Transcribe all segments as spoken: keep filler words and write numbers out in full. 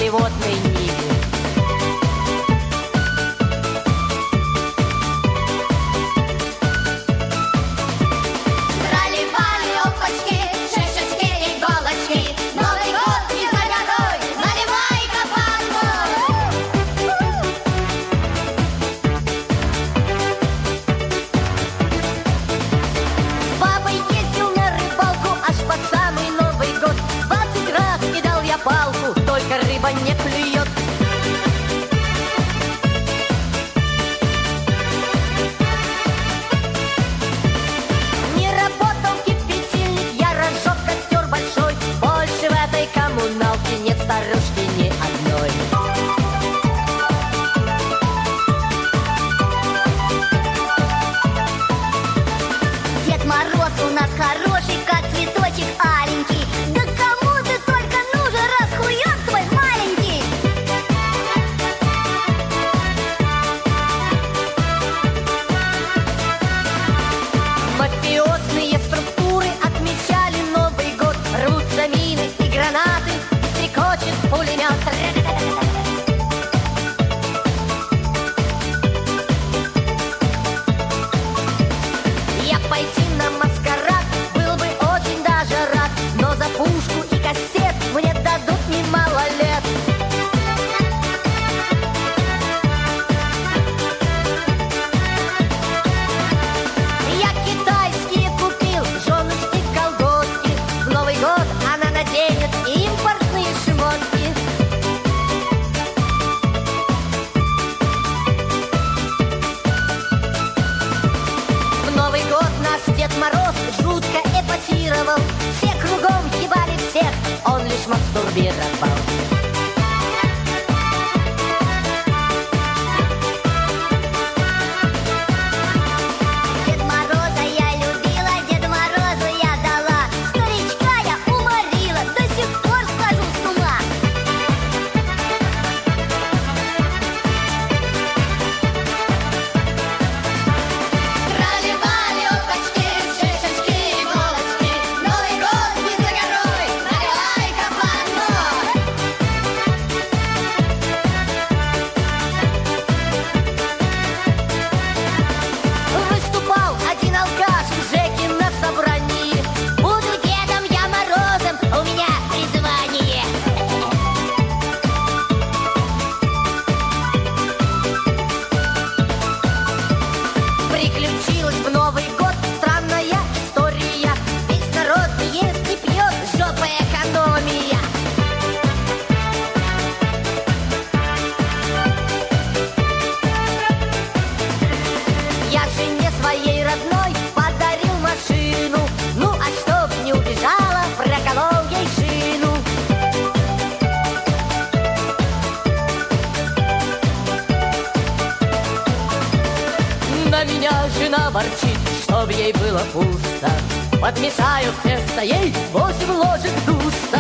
путеводной ниве. Рыба не клюет. Не работал кипятильник, я разжег костер большой. Больше в этой коммуналке нет старушки ни одной. Дед Мороз у нас хороший, как цветочек аленький. Да кому ты только нужен, расхуён твой маленький. Мафиозные структуры отмечали Новый год. Рвутся мины и гранаты, стрекочет пулемет. Я пойти на маскарад был бы очень даже рад, но за пушку и кастет мне дадут немало лет. Я китайские купил, женушки колготки. В Новый год она наденет импортные шмотки. В Новый год наш Дед Мороз жутко эпатировал. Все кругом ебали всех, он лишь мастурбировал. Дед Мороза я любила, Деду Морозу я дала. Старичка я уморила, до сих пор схожу с ума. Трали-вали, опачки, шишечки, иголочки. Новый год не за горой, наливай-ка по одной. Выступал один алкаш в Жеке на собрании. Буду Дедом я Морозом, у меня призвание. Приключилась в Новый год странная история. Весь народ ест и пьет, жопа экономия. Я жене своей родной подарил машину. Ну а чтоб не убежала, проколол ей шину. На меня жена ворчит, чтоб ей было пусто. Подмешаю в тесто ей восемь ложек дуста.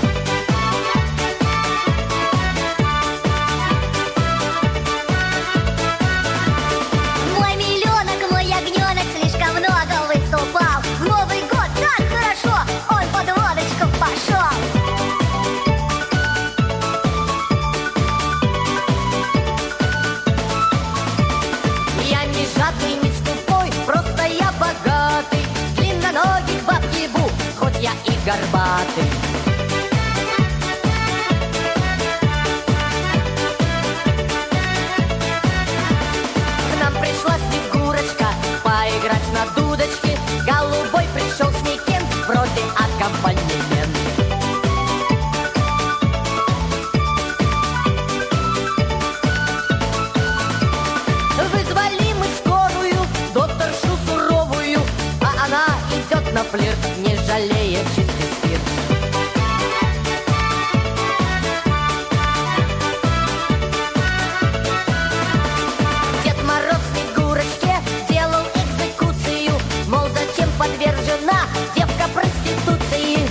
Мой миллионок, мой ягненок слишком много выступал. В Новый год так хорошо, он под водочку пошел. Я не жадный, не скупой, просто я богатый. Длинноногих баб ебу, хоть я и горбатый. К нам пришла Снегурочка поиграть на дудочке. Голубой пришел Снегин, вроде аккомпанемент. Вызвали мы скорую, докторшу суровую, а она идет на флирт, не жалея чистый спирт. Дед Мороз Снегурочке делал экзекуцию, мол, зачем подвержена девка проституции.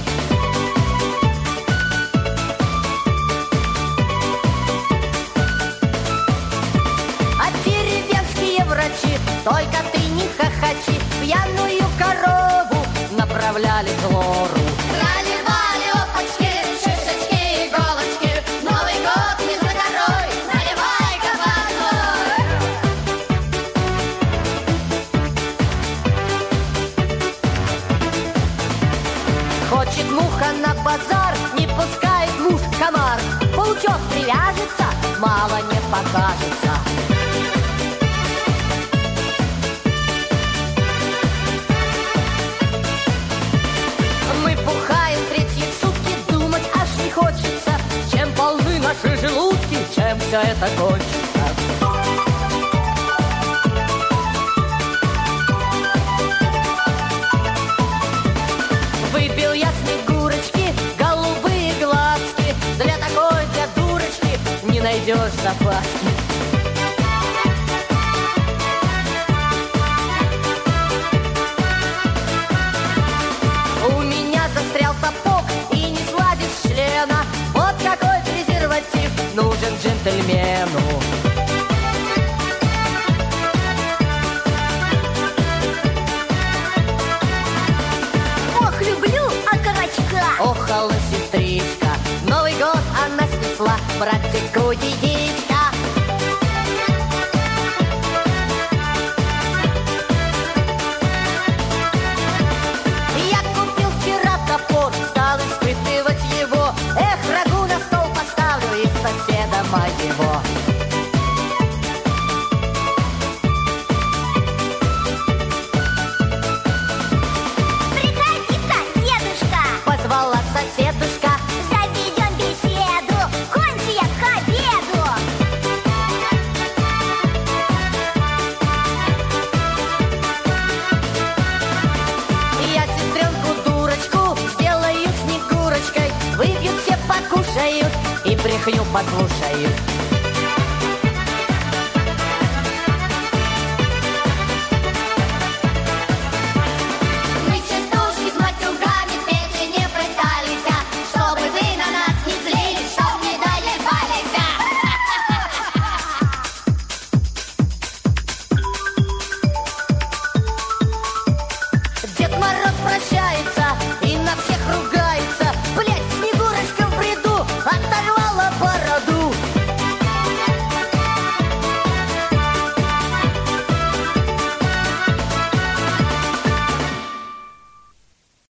А деревенские врачи, только ты не хохочи, пьяную корову направляли к лору. Трали-вали, опачки, шишечки, иголочки. Новый год Жучок привяжется, мало не покажется. Мы бухаем третьи сутки, думать аж не хочется. Чем полны наши желудки, чем все это кончится. Выпил я снегурочки, голубые глазки. Для такой, для дурочки не найдешь запаски. У меня застрял сапог и не сладишь члена. Вот какой презерватив нужен джентльмену. Ох, люблю окорочка. Охала сестричка. Новый год она снесла, братику яичко. Я купил вчера топор, стал испытывать его. Эх, рагу на стол поставлю из соседа моего. Приходи-ка, дедушка, позвала соседушка. Заведем беседу, кончи я к обеду. Я сестренку дурочку сделаю снегурочкой. Выпьют все, покушают и брехню послушают.